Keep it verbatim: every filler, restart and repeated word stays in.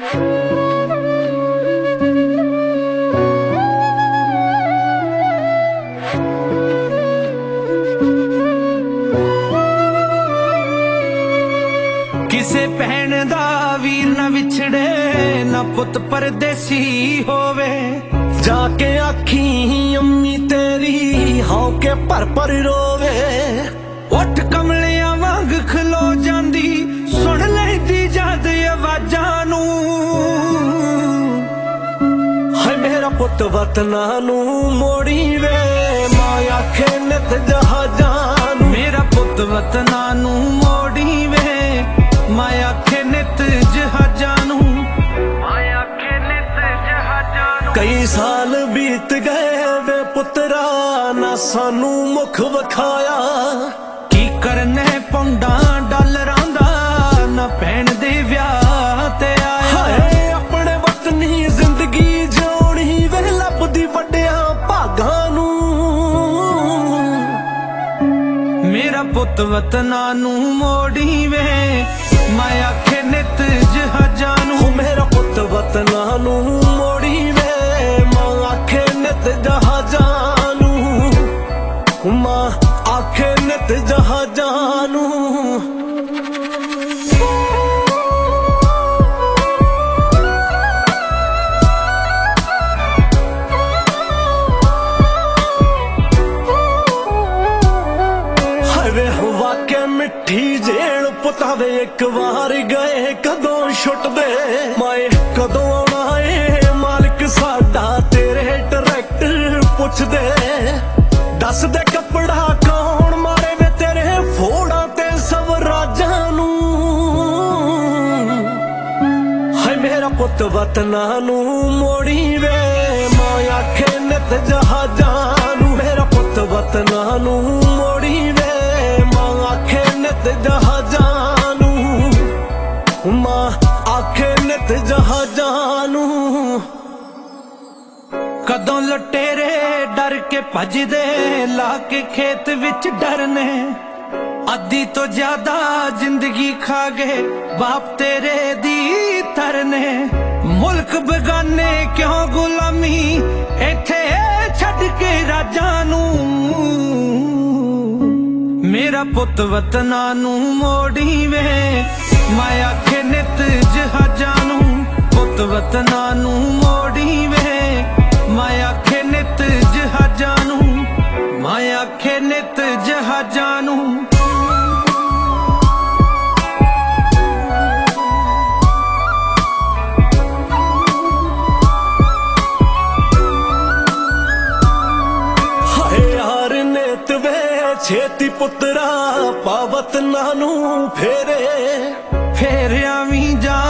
किसे भैन दा वीर ना विछड़े ना पुत परदेसी होवे। जाके आखी अम्मी तेरी हाँ के पर पर रोवे। उठ कमलियां वांग खलो जांदी सुन लैंदी जद आवाजां नू। हाय मेरा पुत वतना नू मोड़ी वे मां आखे नित जहाजां नू। मेरा पुत वतना नू मोड़ी वे मां आखे नित जहाजां नू। कई साल बीत गए वे पुत्रा ना सानू मुख वखाया। की करने पौंडा डॉलरां दा ना भैन दे व्याह ते आया। हाय अपने वतनी जिंदगी जिउणी वे लभदी वड्डियां भागां नू। मेरा पुत वतना नू मोड़ी वे मां आखे नित जहाजां नू। मेरा पुत वतना नू मोड़ी वे मां आखे नित जहाजां नू। मां आखे नित जहाजां नू। वाके मिठी जेल पुतावे एक बार गए कदों छुटदे। माए कदों आना है मालिक साडा तेरे ट्रैक्टर पुछदे। दस दे कपड़ा कौन मारे वे तेरे फोड़ा ते स्वराजां नू। हाय मेरा पुत वतना नू मोड़ी वे मां आखे नित जहाजां नू। मेरा पुत वतना नू मोड़ी वे आखे नित जहाजां नू। मां आखे नित जहाजां नू। कदों लुटेरे डर के भजदे ला के खेत विच डरने। अद्धी तो ज्यादा जिंदगी खा गए बाप तेरे दी तरने। मुल्क बेगाने क्यों गुलामी इत्थे छड्ड के राजां नू। मेरा पुत वतना नू मोड़ी वे मां आखे नित जहाजां नू। पुत वतना नू मोड़ी वे मां आखे नित जहाजां नू। मां आखे नित जहाजां नू। छेती पुत्रा पावत नानू फेरे। फेरिया भी जा